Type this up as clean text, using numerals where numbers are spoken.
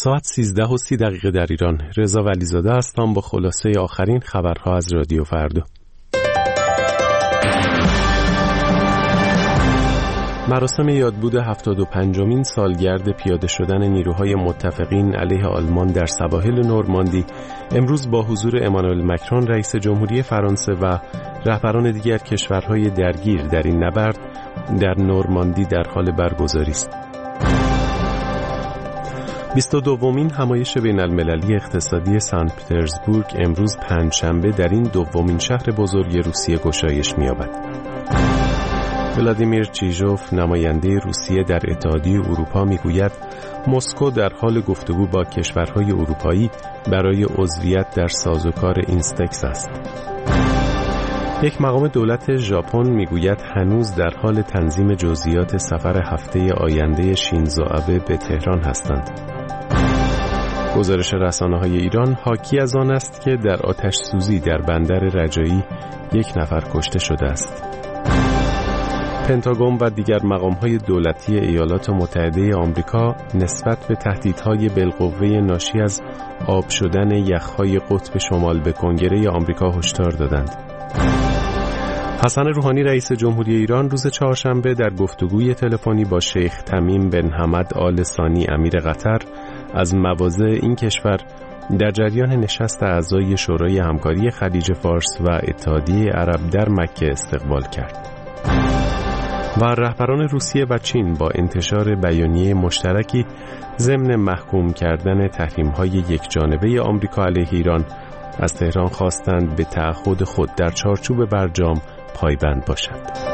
ساعت 13:30 در ایران. رضا ولیزاده هستم با خلاصه آخرین خبرها از رادیو فردا. مراسم یادبود 75مین سالگرد پیاده شدن نیروهای متفقین علیه آلمان در سواحل نورماندی امروز با حضور امانوئل مکرون رئیس جمهوری فرانسه و رهبران دیگر کشورهای درگیر در این نبرد در نورماندی در حال برگزاری است. 22مین همایش بین‌المللی اقتصادی سنت پترزبورگ امروز پنجشنبه در این دومین شهر بزرگ روسیه گشایش می‌یابد. ولادیمیر چیژوف نماینده روسیه در اتحادیه اروپا میگوید مسکو در حال گفتگو با کشورهای اروپایی برای عضویت در سازوکار اینستکس است. یک مقام دولت ژاپن میگوید هنوز در حال تنظیم جزئیات سفر هفته آینده شینزو آبه به تهران هستند. گزارش رسانه‌های ایران حاکی از آن است که در آتش سوزی در بندر رجایی 1 نفر کشته شده است. پنتاگون و دیگر مقام‌های دولتی ایالات متحده آمریکا نسبت به تهدیدهای بالقوه ناشی از آب شدن یخ‌های قطب شمال به کنگره آمریکا هشدار دادند. حسن روحانی رئیس جمهوری ایران روز چهارشنبه در گفتگوی تلفنی با شیخ تمیم بن حمد آل ثانی امیر قطر از مواضع این کشور در جریان نشست اعضای شورای همکاری خلیج فارس و اتحادیه عرب در مکه استقبال کرد. و رهبران روسیه و چین با انتشار بیانیه مشترکی ضمن محکوم کردن تحریم‌های یکجانبه آمریکا علیه ایران از تهران خواستند به تعهد خود در چارچوب برجام پایبند باشد.